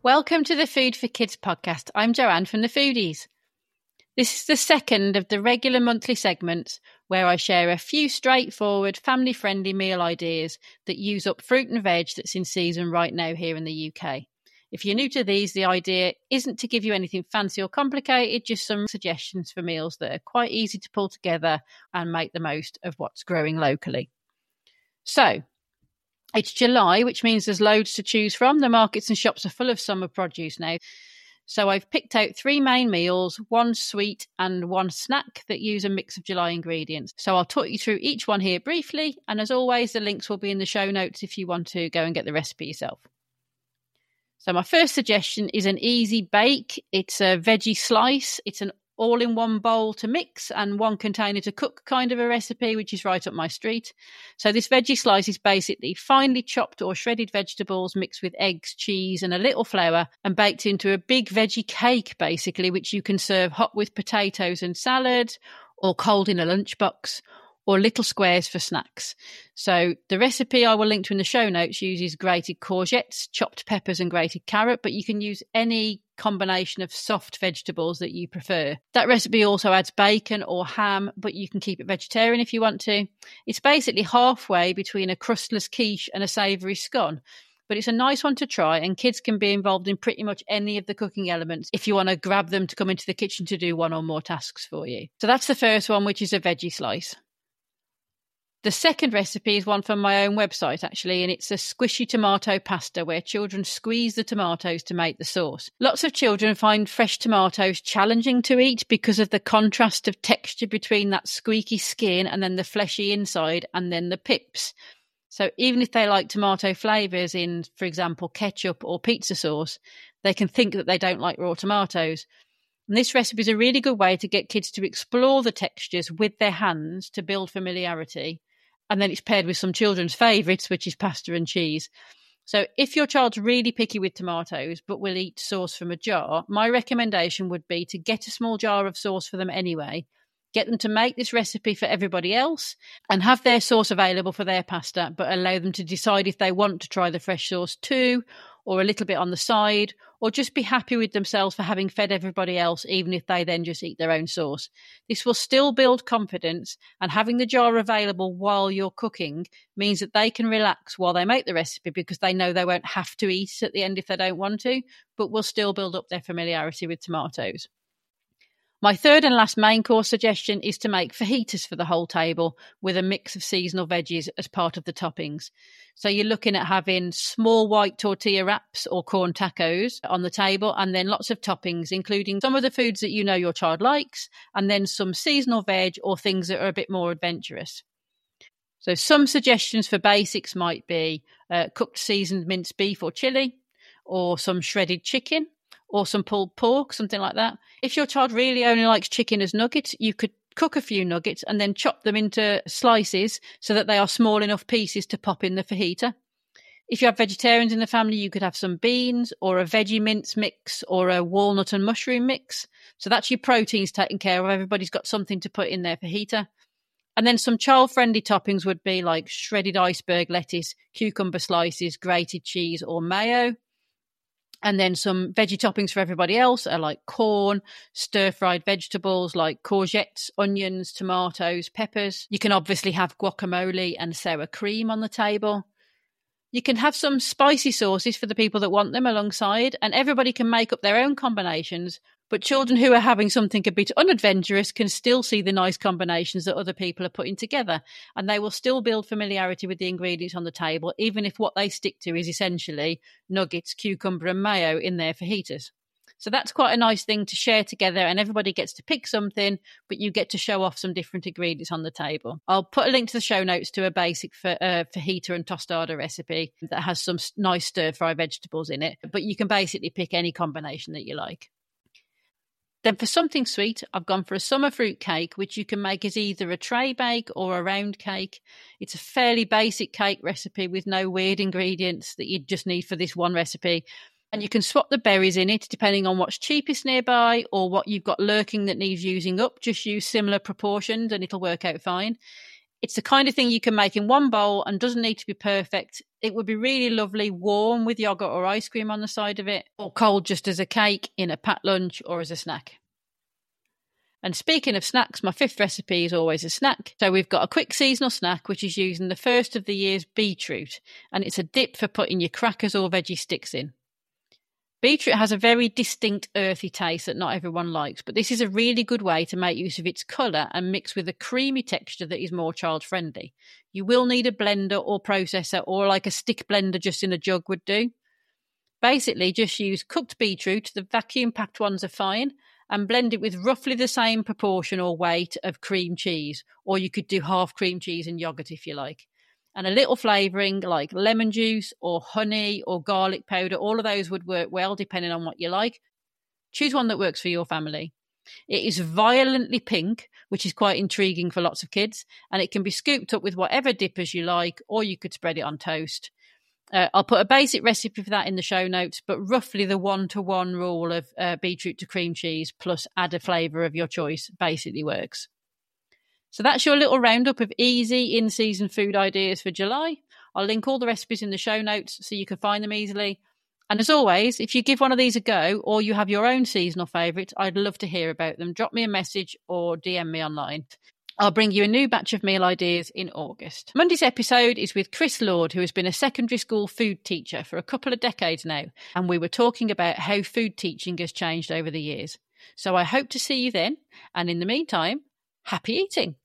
Welcome to the Food for Kids podcast. I'm Joanne from The Foodies. This is the second of the regular monthly segments where I share a few straightforward, family-friendly meal ideas that use up fruit and veg that's in season right now here in the UK. If you're new to these, the idea isn't to give you anything fancy or complicated, just some suggestions for meals that are quite easy to pull together and make the most of what's growing locally. So, it's July, which means there's loads to choose from. The markets and shops are full of summer produce now. So I've picked out 3 main meals, 1 sweet and 1 snack that use a mix of July ingredients. So I'll talk you through each one here briefly. And as always, the links will be in the show notes if you want to go and get the recipe yourself. So my first suggestion is an easy bake. It's a veggie slice. It's an all-in-one bowl to mix and 1 container to cook kind of a recipe, which is right up my street. So this veggie slice is basically finely chopped or shredded vegetables mixed with eggs, cheese and a little flour and baked into a big veggie cake, basically, which you can serve hot with potatoes and salad or cold in a lunchbox, or little squares for snacks. So the recipe I will link to in the show notes uses grated courgettes, chopped peppers and grated carrot, but you can use any combination of soft vegetables that you prefer. That recipe also adds bacon or ham, but you can keep it vegetarian if you want to. It's basically halfway between a crustless quiche and a savoury scone. But it's a nice one to try, and kids can be involved in pretty much any of the cooking elements if you want to grab them to come into the kitchen to do 1 or more tasks for you. So that's the first one, which is a veggie slice. The second recipe is one from my own website, actually, and it's a squishy tomato pasta where children squeeze the tomatoes to make the sauce. Lots of children find fresh tomatoes challenging to eat because of the contrast of texture between that squeaky skin and then the fleshy inside and then the pips. So even if they like tomato flavours in, for example, ketchup or pizza sauce, they can think that they don't like raw tomatoes. And this recipe is a really good way to get kids to explore the textures with their hands to build familiarity. And then it's paired with some children's favourites, which is pasta and cheese. So if your child's really picky with tomatoes but will eat sauce from a jar, my recommendation would be to get a small jar of sauce for them anyway. Get them to make this recipe for everybody else and have their sauce available for their pasta, but allow them to decide if they want to try the fresh sauce too, or a little bit on the side, or just be happy with themselves for having fed everybody else, even if they then just eat their own sauce. This will still build confidence, and having the jar available while you're cooking means that they can relax while they make the recipe because they know they won't have to eat at the end if they don't want to, but will still build up their familiarity with tomatoes. My third and last main course suggestion is to make fajitas for the whole table with a mix of seasonal veggies as part of the toppings. So you're looking at having small white tortilla wraps or corn tacos on the table, and then lots of toppings, including some of the foods that you know your child likes, and then some seasonal veg or things that are a bit more adventurous. So some suggestions for basics might be cooked seasoned minced beef or chili, or some shredded chicken, or some pulled pork, something like that. If your child really only likes chicken as nuggets, you could cook a few nuggets and then chop them into slices so that they are small enough pieces to pop in the fajita. If you have vegetarians in the family, you could have some beans or a veggie mince mix or a walnut and mushroom mix. So that's your proteins taken care of. Everybody's got something to put in their fajita. And then some child-friendly toppings would be like shredded iceberg lettuce, cucumber slices, grated cheese or mayo. And then some veggie toppings for everybody else are like corn, stir-fried vegetables like courgettes, onions, tomatoes, peppers. You can obviously have guacamole and sour cream on the table. You can have some spicy sauces for the people that want them alongside, and everybody can make up their own combinations. But children who are having something a bit unadventurous can still see the nice combinations that other people are putting together, and they will still build familiarity with the ingredients on the table, even if what they stick to is essentially nuggets, cucumber and mayo in their fajitas. So that's quite a nice thing to share together, and everybody gets to pick something, but you get to show off some different ingredients on the table. I'll put a link to the show notes to a basic fajita and tostada recipe that has some nice stir-fry vegetables in it, but you can basically pick any combination that you like. Then for something sweet, I've gone for a summer fruit cake, which you can make as either a tray bake or a round cake. It's a fairly basic cake recipe with no weird ingredients that you just need for this one recipe. And you can swap the berries in it depending on what's cheapest nearby or what you've got lurking that needs using up. Just use similar proportions and it'll work out fine. It's the kind of thing you can make in one bowl and doesn't need to be perfect. It would be really lovely warm with yogurt or ice cream on the side of it, or cold just as a cake in a packed lunch or as a snack. And speaking of snacks, my fifth recipe is always a snack. So we've got a quick seasonal snack, which is using the first of the year's beetroot, and it's a dip for putting your crackers or veggie sticks in. Beetroot has a very distinct earthy taste that not everyone likes, but this is a really good way to make use of its colour and mix with a creamy texture that is more child-friendly. You will need a blender or processor, or like a stick blender just in a jug would do. Basically, just use cooked beetroot, the vacuum-packed ones are fine, and blend it with roughly the same proportion or weight of cream cheese, or you could do half cream cheese and yoghurt if you like. And a little flavouring like lemon juice or honey or garlic powder, all of those would work well depending on what you like. Choose one that works for your family. It is violently pink, which is quite intriguing for lots of kids, and it can be scooped up with whatever dippers you like, or you could spread it on toast. I'll put a basic recipe for that in the show notes, but roughly the 1-to-1 rule of beetroot to cream cheese plus add a flavour of your choice basically works. So that's your little roundup of easy in-season food ideas for July. I'll link all the recipes in the show notes so you can find them easily. And as always, if you give one of these a go or you have your own seasonal favourite, I'd love to hear about them. Drop me a message or DM me online. I'll bring you a new batch of meal ideas in August. Monday's episode is with Chris Lord, who has been a secondary school food teacher for a couple of decades now, and we were talking about how food teaching has changed over the years. So I hope to see you then, and in the meantime, happy eating.